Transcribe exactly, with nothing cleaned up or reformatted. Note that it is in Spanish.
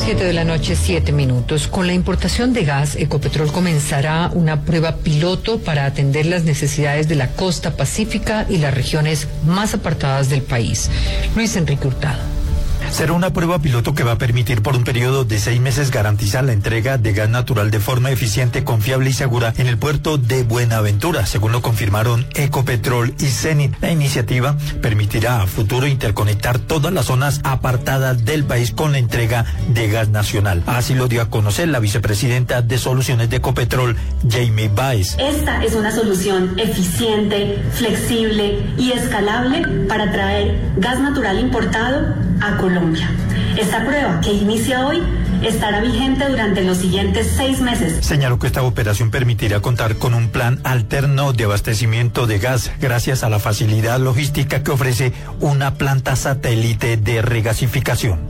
Siete de la noche, siete minutos. Con la importación de gas, Ecopetrol comenzará una prueba piloto para atender las necesidades de la costa pacífica y las regiones más apartadas del país. Luis Enrique Hurtado. Será una prueba piloto que va a permitir por un periodo de seis meses garantizar la entrega de gas natural de forma eficiente, confiable y segura en el puerto de Buenaventura, según lo confirmaron Ecopetrol y Cenit. La iniciativa permitirá a futuro interconectar todas las zonas apartadas del país con la entrega de gas nacional. Así lo dio a conocer la vicepresidenta de Soluciones de Ecopetrol, Jamie Baez. Esta es una solución eficiente, flexible y escalable para traer gas natural importado a Colombia. Esta prueba, que inicia hoy, estará vigente durante los siguientes seis meses. Señaló que esta operación permitirá contar con un plan alterno de abastecimiento de gas gracias a la facilidad logística que ofrece una planta satélite de regasificación.